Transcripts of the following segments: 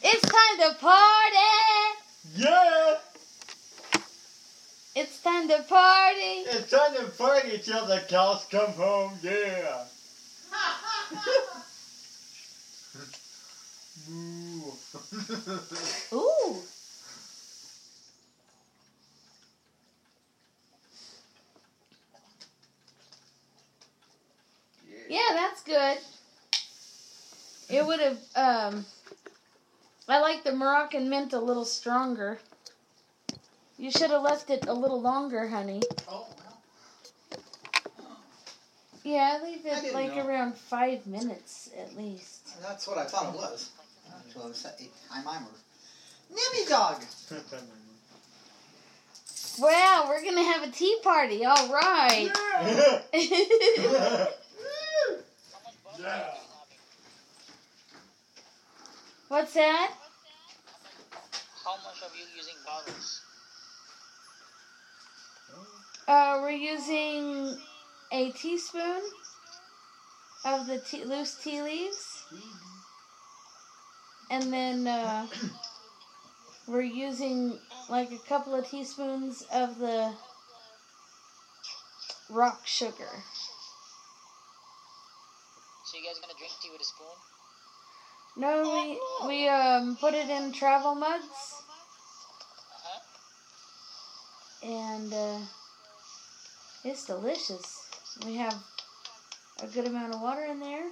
It's time to party! Yeah! It's time to party! It's time to party till the cows come home, yeah! Ooh! Yeah, that's good. It would have, I like the Moroccan mint a little stronger. You should have left it a little longer, honey. Oh, well. Yeah, leave I it didn't like know. around 5 minutes at least. That's what I thought it was. That's what I was saying. I'm Nimmy dog. Wow, we're gonna have a tea party, all right. Yeah! What's that? How much of you using bottles? We're using a teaspoon of the loose tea leaves. And then we're using like a couple of teaspoons of the rock sugar. So you guys gonna drink tea with a spoon? No, we put it in travel mugs. Uh-huh. And it's delicious. We have a good amount of water in there.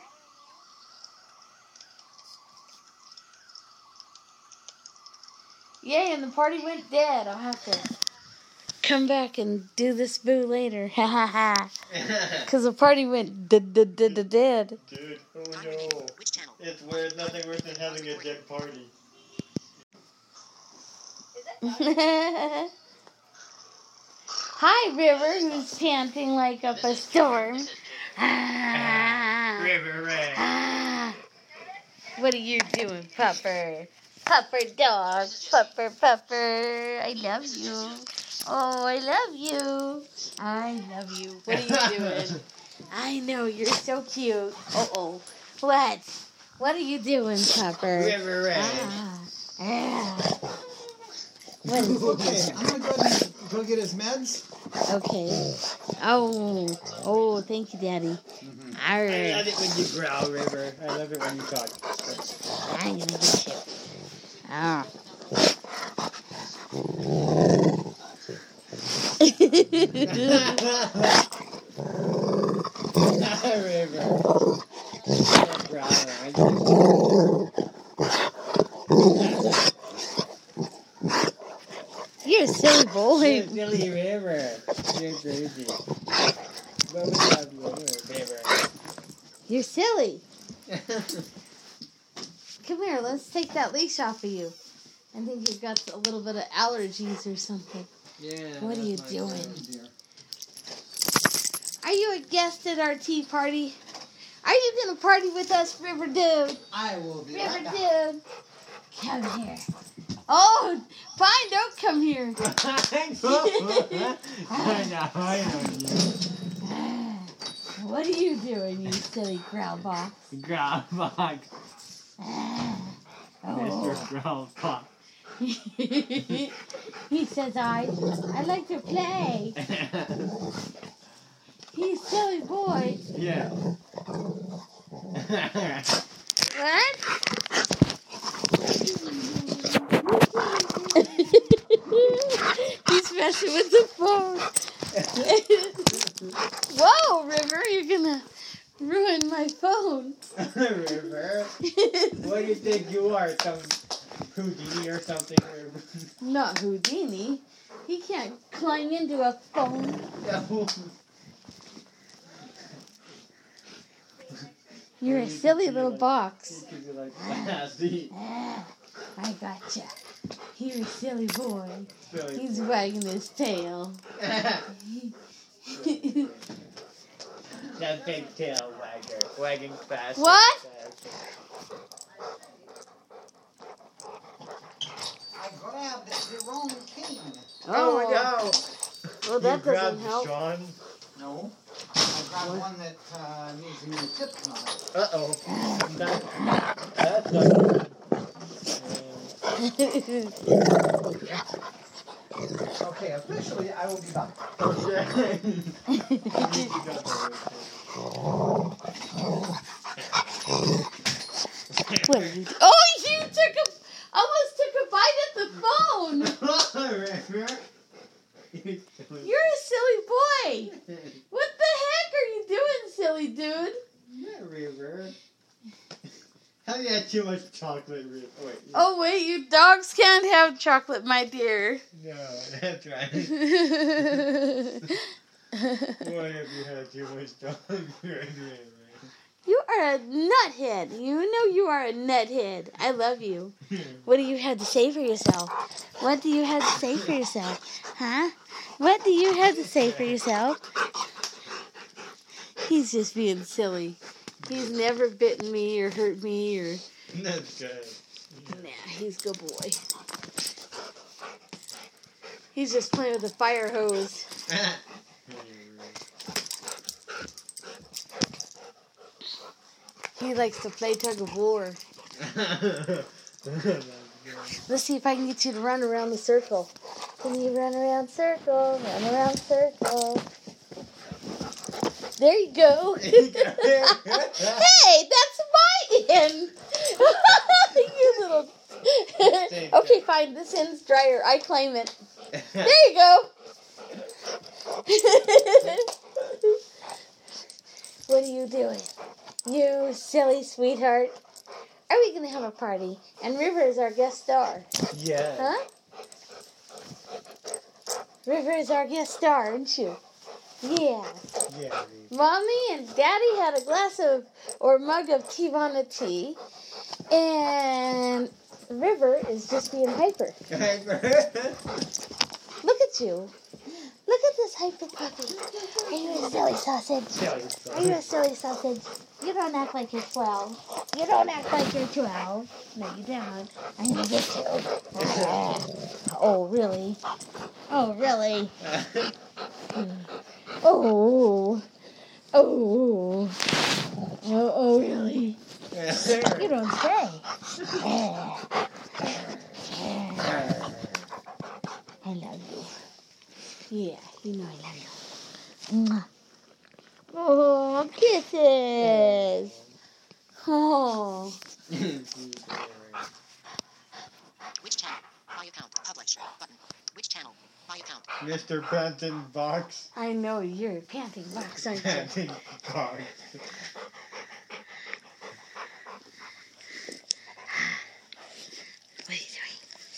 Yay, and the party went dead. I'll have to come back and do this boo later. Ha ha ha. Because the party went dead. Dude, oh no. It's weird. Nothing worse than having a dead party. Hi, River, who's panting like up a storm. River Ray. What are you doing, Pupper? Pupper dog. Pupper. I love you. Oh, I love you. I love you. What are you doing? I know, you're so cute. Uh-oh. What? What are you doing, Pupper? River Ray. What is it? Okay, I'm going to go ahead and go get his meds. Okay. Oh, thank you, Daddy. I love it when you growl, River. I love it when you talk. I'm gonna get you. Ah. River. You're a silly boy. Silly River. You're crazy. What was that, River? You're silly. Come here, let's take that leash off of you. I think you've got a little bit of allergies or something. Yeah. What are you doing? Are you a guest at our tea party? Are you going to party with us, River Dude? I will be River right back. Dude. Come here. Oh, fine, don't come here. I know you. What are you doing, you silly growl box? Growl box. Oh. Mr. Growl box. He says, I like to play. He's a silly boy. Yeah. What? He's messing with the phone. Whoa, River, you're gonna ruin my phone. River. What do you think you are? Some Houdini or something? River? Not Houdini. He can't climb into a phone. No. You're a silly little box. Because you're like classy. I gotcha. You're a silly boy. Silly He's boy. wagging his tail. That big tail wagger. Wagging fast. What? I grabbed the wrong king. Oh no! Well, that You grabbed doesn't help. Sean. No. I grabbed one that needs a new tip on it. Uh-oh. That's not good. Okay, officially, I will be back. Okay. What are you? Oh, you almost took a bite at the phone. You're a silly boy. What the heck are you doing, silly dude? Yeah, River. How you had too much chocolate, River? Oh, wait. Oh wait, you dogs can't have chocolate, my dear. No, that's right. Why have you had too much chocolate, River? You are a nuthead. You know you are a nuthead. I love you. What do you have to say for yourself? What do you have to say for yourself? Huh? What do you have to say for yourself? He's just being silly. He's never bitten me or hurt me or... That's good. Nah, he's a good boy. He's just playing with a fire hose. He likes to play tug of war. Let's see if I can get you to run around the circle. Can you run around circle? Run around circle. There you go. Hey, that's my end. You little... Okay, fine. This end's drier. I claim it. There you go. What are you doing? You silly sweetheart. Are we going to have a party? And River is our guest star. Yeah. Huh? River is our guest star, aren't you? Yeah. Yeah. Mommy and Daddy had a glass of, or mug of Tivana tea. And River is just being hyper. Look at you. Look at this hyper puppy. Are you a silly sausage? Are you a silly sausage? You don't act like you're 12. You don't act like you're 12. No, you don't. I'm going to get you. Oh, really? Oh, really? Oh. Oh. Oh, really? You don't say. I love you. Yeah, you know I love you. Mwah. Oh, kisses. Oh. Which channel? My account. Publish. Button. Which channel? My account. Mr. Panton Box. I know you're a panting box, aren't you? Panton Box. What are you doing?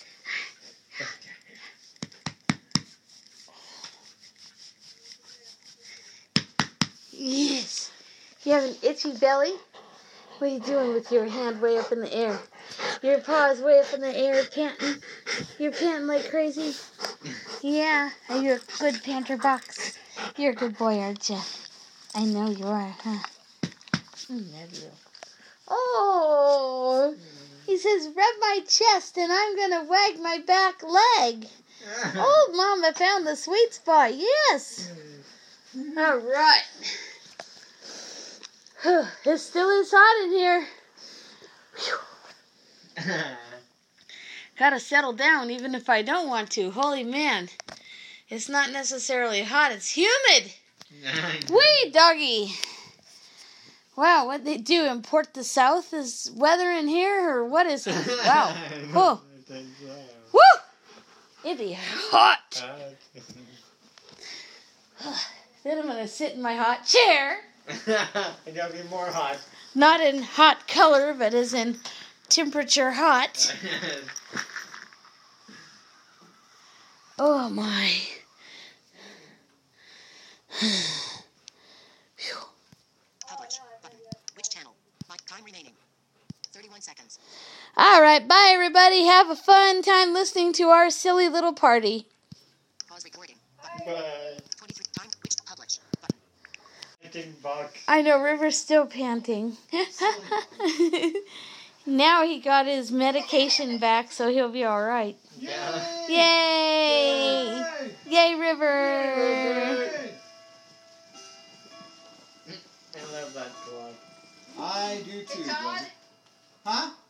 Yes. You have an itchy belly? What are you doing with your hand way up in the air? Your paws way up in the air panting? You're panting like crazy? Yeah. Are you a good panter box? You're a good boy, aren't you? I know you are, huh? I love you. Oh! He says, rub my chest and I'm going to wag my back leg. Oh, Mama found the sweet spot. Yes. All right. It still is hot in here. Gotta settle down even if I don't want to. Holy man. It's not necessarily hot. It's humid. Wee, doggy. Wow, what they do? Import the South as weather in here? Or what is it? Wow. Oh. Woo! It'd be hot. Then I'm going to sit in my hot chair. It'll be more hot. Not in hot color, but as in temperature hot. Oh, my. Publish. Button. Which channel? My time remaining. 31 seconds. All right, bye, everybody. Have a fun time listening to our silly little party. Pause recording. Bye. 23 time. Which publish. Button. Panton Box. I know River's still panting. Now he got his medication back, so he'll be all right. Yeah. Yay! Yay, River! I love that clock. I do too. Todd? Glenn. Huh?